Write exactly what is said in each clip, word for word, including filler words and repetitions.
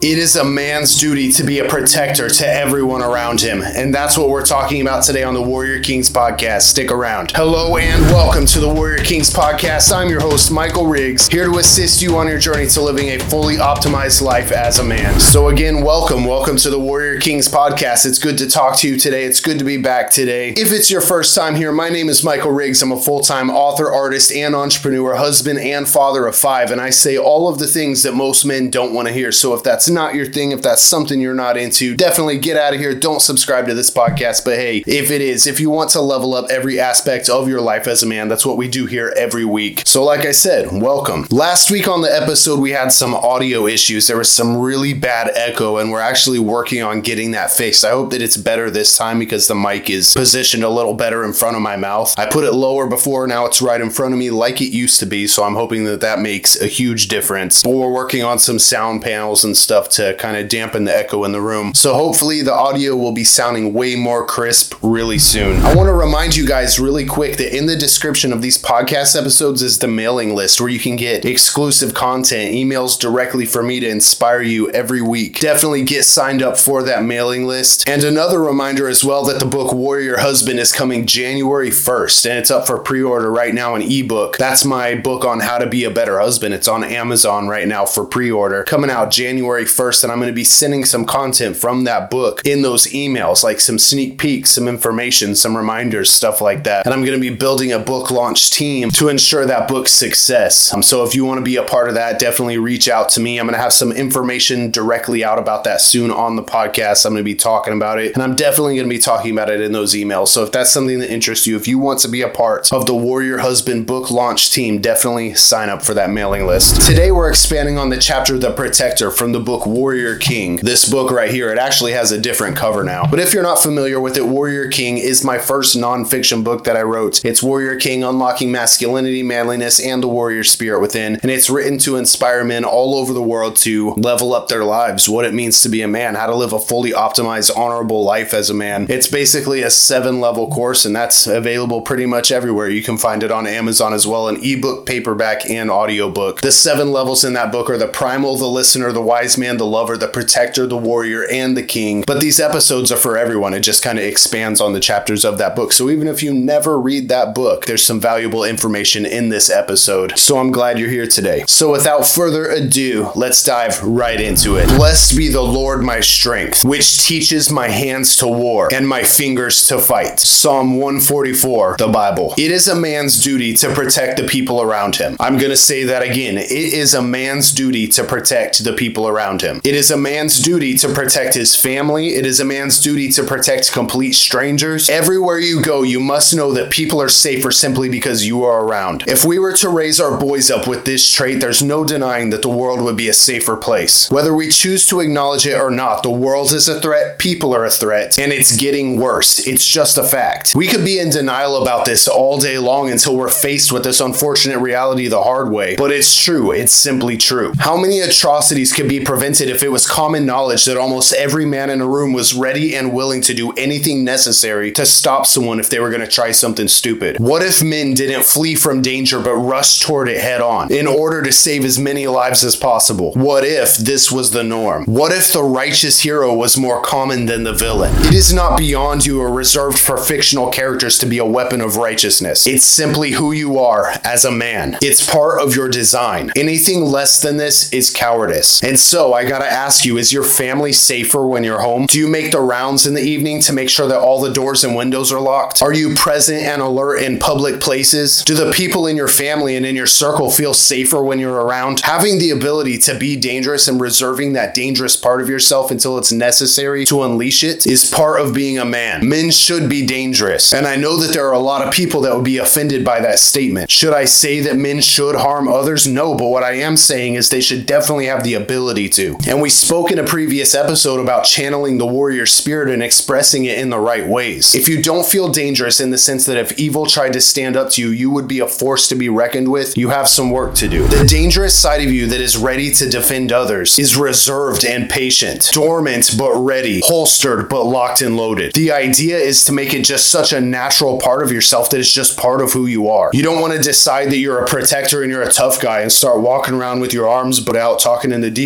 It is a man's duty to be a protector to everyone around him, and that's what we're talking about today on the Warrior Kings podcast. Stick around. Hello and welcome to the Warrior Kings podcast. I'm your host, Michael Riggs, here to assist you on your journey to living a fully optimized life as a man. So again, welcome. Welcome to the Warrior Kings podcast. It's good to talk to you today. It's good to be back today. If it's your first time here, my name is Michael Riggs. I'm a full-time author, artist, and entrepreneur, husband, and father of five, and I say all of the things that most men don't want to hear. So if that's not your thing, if that's something you're not into, definitely get out of here. Don't subscribe to this podcast. But hey, if it is, if you want to level up every aspect of your life as a man, that's what we do here every week. So like I said, welcome. Last week on the episode, we had some audio issues. There was some really bad echo, and we're actually working on getting that fixed. I hope that it's better this time because the mic is positioned a little better in front of my mouth. I put it lower before, now it's right in front of me like it used to be, so I'm hoping that that makes a huge difference. But we're working on some sound panels and stuff to kind of dampen the echo in the room. So hopefully the audio will be sounding way more crisp really soon. I want to remind you guys really quick that in the description of these podcast episodes is the mailing list where you can get exclusive content, emails directly from me to inspire you every week. Definitely get signed up for that mailing list. And another reminder as well that the book Warrior Husband is coming January first, and it's up for pre-order right now in ebook. That's my book on how to be a better husband. It's on Amazon right now for pre-order, coming out January first, and I'm going to be sending some content from that book in those emails, like some sneak peeks, some information, some reminders, stuff like that. And I'm going to be building a book launch team to ensure that book's success. Um, so if you want to be a part of that, definitely reach out to me. I'm going to have some information directly out about that soon on the podcast. I'm going to be talking about it, and I'm definitely going to be talking about it in those emails. So if that's something that interests you, if you want to be a part of the Warrior Husband book launch team, definitely sign up for that mailing list. Today we're expanding on the chapter The Protector from the book Warrior King. This book right here, it actually has a different cover now. But if you're not familiar with it, Warrior King is my first nonfiction book that I wrote. It's Warrior King, Unlocking Masculinity, Manliness, and the Warrior Spirit Within. And it's written to inspire men all over the world to level up their lives, what it means to be a man, how to live a fully optimized, honorable life as a man. It's basically a seven level course, and that's available pretty much everywhere. You can find it on Amazon as well, an ebook, paperback, and audiobook. The seven levels in that book are the primal, the listener, the wise man, the lover, the protector, the warrior, and the king. But these episodes are for everyone. It just kind of expands on the chapters of that book. So even if you never read that book, there's some valuable information in this episode. So I'm glad you're here today. So without further ado, let's dive right into it. Blessed be the Lord my strength, which teaches my hands to war and my fingers to fight. Psalm one forty-four, the Bible. It is a man's duty to protect the people around him. I'm going to say that again. It is a man's duty to protect the people around him. It is a man's duty to protect his family. It is a man's duty to protect complete strangers. Everywhere you go, you must know that people are safer simply because you are around. If we were to raise our boys up with this trait, there's no denying that the world would be a safer place. Whether we choose to acknowledge it or not, the world is a threat, people are a threat, and it's getting worse. It's just a fact. We could be in denial about this all day long until we're faced with this unfortunate reality the hard way, but it's true. It's simply true. How many atrocities could be prevented if it was common knowledge that almost every man in a room was ready and willing to do anything necessary to stop someone if they were going to try something stupid? What if men didn't flee from danger but rushed toward it head on in order to save as many lives as possible? What if this was the norm? What if the righteous hero was more common than the villain? It is not beyond you or reserved for fictional characters to be a weapon of righteousness. It's simply who you are as a man. It's part of your design. Anything less than this is cowardice. And so I gotta ask you, is your family safer when you're home? Do you make the rounds in the evening to make sure that all the doors and windows are locked? Are you present and alert in public places? Do the people in your family and in your circle feel safer when you're around? Having the ability to be dangerous and reserving that dangerous part of yourself until it's necessary to unleash it is part of being a man. Men should be dangerous. And I know that there are a lot of people that would be offended by that statement. Should I say that men should harm others? No, but what I am saying is they should definitely have the ability to. And we spoke in a previous episode about channeling the warrior spirit and expressing it in the right ways. If you don't feel dangerous in the sense that if evil tried to stand up to you, you would be a force to be reckoned with, you have some work to do. The dangerous side of you that is ready to defend others is reserved and patient, dormant but ready, holstered but locked and loaded. The idea is to make it just such a natural part of yourself that it's just part of who you are. You don't want to decide that you're a protector and you're a tough guy and start walking around with your arms but out talking in the deepest voice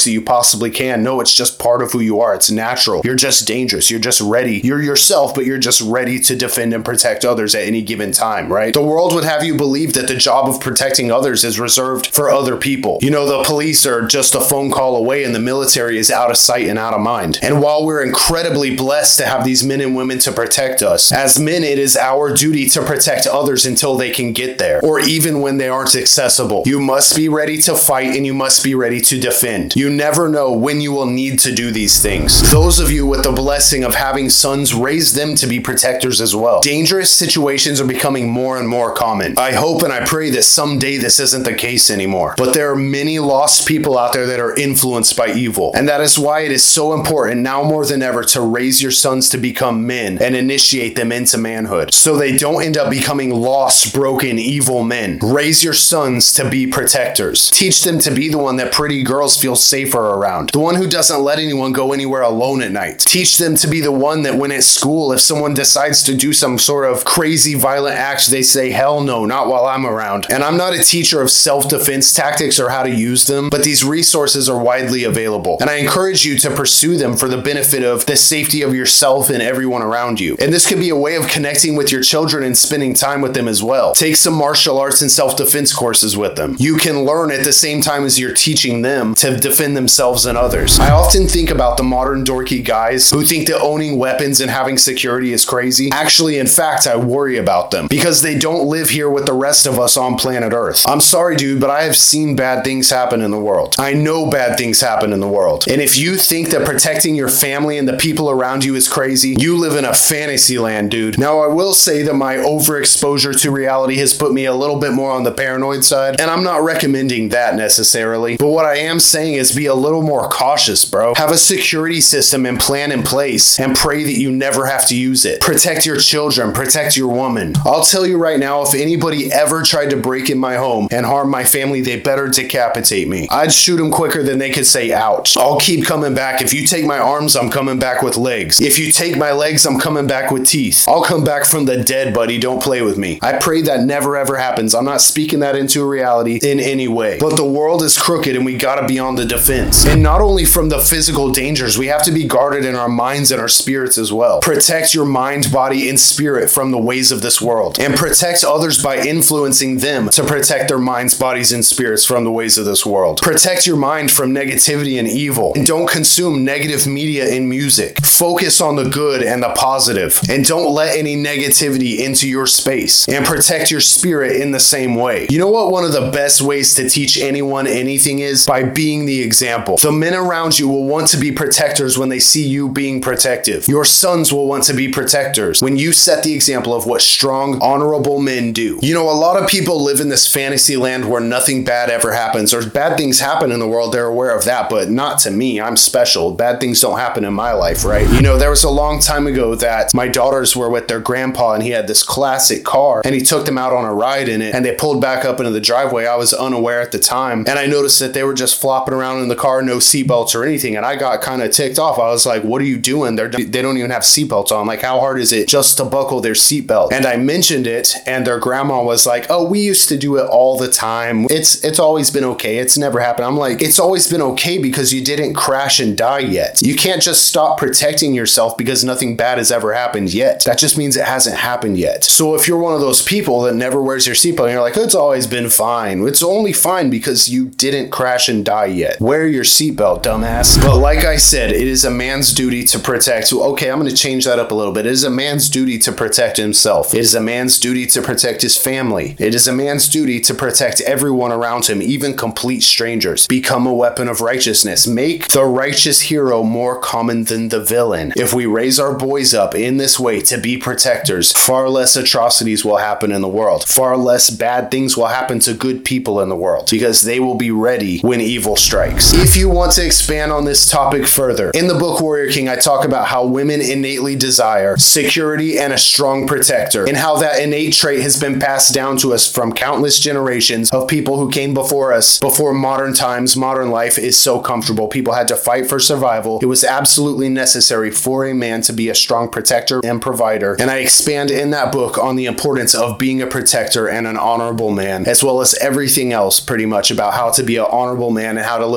most that you possibly can. No, it's just part of who you are. It's natural. You're just dangerous. You're just ready. You're yourself, but you're just ready to defend and protect others at any given time, right? The world would have you believe that the job of protecting others is reserved for other people. You know, the police are just a phone call away and the military is out of sight and out of mind. And while we're incredibly blessed to have these men and women to protect us, as men, it is our duty to protect others until they can get there, or even when they aren't accessible. You must be ready to fight and you must be ready to defend. You never know when you will need to do these things. Those of you with the blessing of having sons, raise them to be protectors as well. Dangerous situations are becoming more and more common. I hope and I pray that someday this isn't the case anymore. But there are many lost people out there that are influenced by evil. And that is why it is so important now more than ever to raise your sons to become men and initiate them into manhood, so they don't end up becoming lost, broken, evil men. Raise your sons to be protectors. Teach them to be the one that pretty girls feel safer around, the one who doesn't let anyone go anywhere alone at night. Teach them to be the one that when at school, if someone decides to do some sort of crazy violent act, they say, hell no, not while I'm around. And I'm not a teacher of self-defense tactics or how to use them, but these resources are widely available. And I encourage you to pursue them for the benefit of the safety of yourself and everyone around you. And this could be a way of connecting with your children and spending time with them as well. Take some martial arts and self-defense courses with them. You can learn at the same time as you're teaching them to defend themselves and others. I often think about the modern dorky guys who think that owning weapons and having security is crazy. Actually, in fact, I worry about them because they don't live here with the rest of us on planet Earth. I'm sorry, dude, but I have seen bad things happen in the world. I know bad things happen in the world. And if you think that protecting your family and the people around you is crazy, you live in a fantasy land, dude. Now, I will say that my overexposure to reality has put me a little bit more on the paranoid side, and I'm not recommending that necessarily. But what I am saying is be a little more cautious, bro. Have a security system and plan in place and pray that you never have to use it. Protect your children, protect your woman. I'll tell you right now, if anybody ever tried to break in my home and harm my family, they better decapitate me. I'd shoot them quicker than they could say ouch. I'll keep coming back. If you take my arms, I'm coming back with legs. If you take my legs, I'm coming back with teeth. I'll come back from the dead, buddy. Don't play with me. I pray that never ever happens. I'm not speaking that into a reality in any way. But the world is crooked and we gotta be on the defense. And not only from the physical dangers, we have to be guarded in our minds and our spirits as well. Protect your mind, body, and spirit from the ways of this world. And protect others by influencing them to protect their minds, bodies, and spirits from the ways of this world. Protect your mind from negativity and evil. And don't consume negative media and music. Focus on the good and the positive. And don't let any negativity into your space. And protect your spirit in the same way. You know what one of the best ways to teach anyone anything is? By being the example. The men around you will want to be protectors when they see you being protective. Your sons will want to be protectors when you set the example of what strong, honorable men do. You know, a lot of people live in this fantasy land where nothing bad ever happens, or bad things happen in the world, they're aware of that, but not to me. I'm special. Bad things don't happen in my life, right? You know, there was a long time ago that my daughters were with their grandpa and he had this classic car and he took them out on a ride in it and they pulled back up into the driveway. I was unaware at the time and I noticed that they were just flopping around in the car, no seatbelts or anything, and I got kind of ticked off. I was like, what are you doing? They're, they don't even have seatbelts on. Like, how hard is it just to buckle their seatbelt? And I mentioned it and their grandma was like, oh, we used to do it all the time. It's it's always been okay. It's never happened. I'm like, it's always been okay because you didn't crash and die yet. You can't just stop protecting yourself because nothing bad has ever happened yet. That just means it hasn't happened yet. So if you're one of those people that never wears your seatbelt and you're like, it's always been fine. It's only fine because you didn't crash and die yet. Wear your seatbelt, dumbass. But like I said, it is a man's duty to protect. Okay, I'm going to change that up a little bit. It is a man's duty to protect himself. It is a man's duty to protect his family. It is a man's duty to protect everyone around him, even complete strangers. Become a weapon of righteousness. Make the righteous hero more common than the villain. If we raise our boys up in this way to be protectors, far less atrocities will happen in the world. Far less bad things will happen to good people in the world because they will be ready when evil strikes. If you want to expand on this topic further, in the book Warrior King, I talk about how women innately desire security and a strong protector, and how that innate trait has been passed down to us from countless generations of people who came before us. Before modern times, modern life is so comfortable. People had to fight for survival. It was absolutely necessary for a man to be a strong protector and provider. And I expand in that book on the importance of being a protector and an honorable man, as well as everything else pretty much about how to be an honorable man and how to live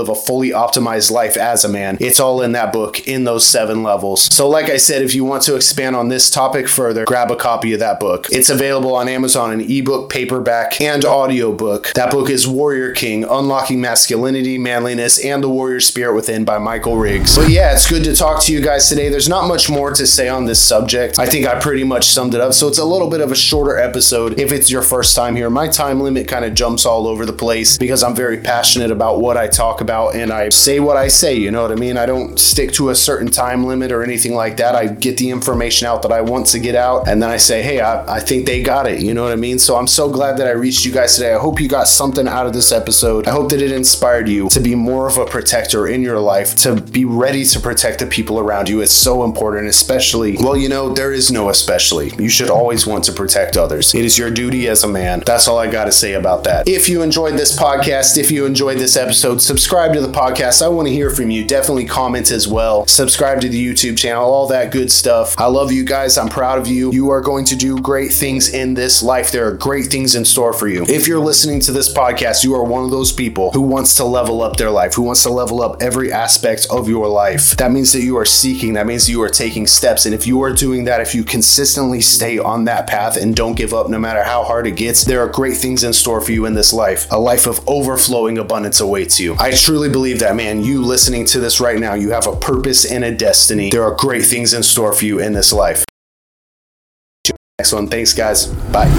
live a fully optimized life as a man. It's all in that book, in those seven levels. So like I said, if you want to expand on this topic further, grab a copy of that book. It's available on Amazon in ebook, paperback, and audiobook. That book is Warrior King, Unlocking Masculinity, Manliness, and the Warrior Spirit Within by Michael Riggs. But yeah, it's good to talk to you guys today. There's not much more to say on this subject. I think I pretty much summed it up. So it's a little bit of a shorter episode if it's your first time here. My time limit kind of jumps all over the place because I'm very passionate about what I talk about and I say what I say, you know what I mean? I don't stick to a certain time limit or anything like that. I get the information out that I want to get out and then I say, hey, I, I think they got it, you know what I mean? So I'm so glad that I reached you guys today. I hope you got something out of this episode. I hope that it inspired you to be more of a protector in your life, to be ready to protect the people around you. It's so important, especially, well, you know, there is no especially. You should always want to protect others. It is your duty as a man. That's all I got to say about that. If you enjoyed this podcast, if you enjoyed this episode, subscribe to the podcast. I want to hear from you. Definitely comment as well. Subscribe to the YouTube channel, all that good stuff. I love you guys. I'm proud of you. You are going to do great things in this life. There are great things in store for you. If you're listening to this podcast, you are one of those people who wants to level up their life, who wants to level up every aspect of your life. That means that you are seeking, that means that you are taking steps. And if you are doing that, if you consistently stay on that path and don't give up no matter how hard it gets, there are great things in store for you in this life. A life of overflowing abundance awaits you. I truly believe that, man. You listening to this right now, you have a purpose and a destiny. There are great things in store for you in this life. Next one. Thanks, guys. Bye.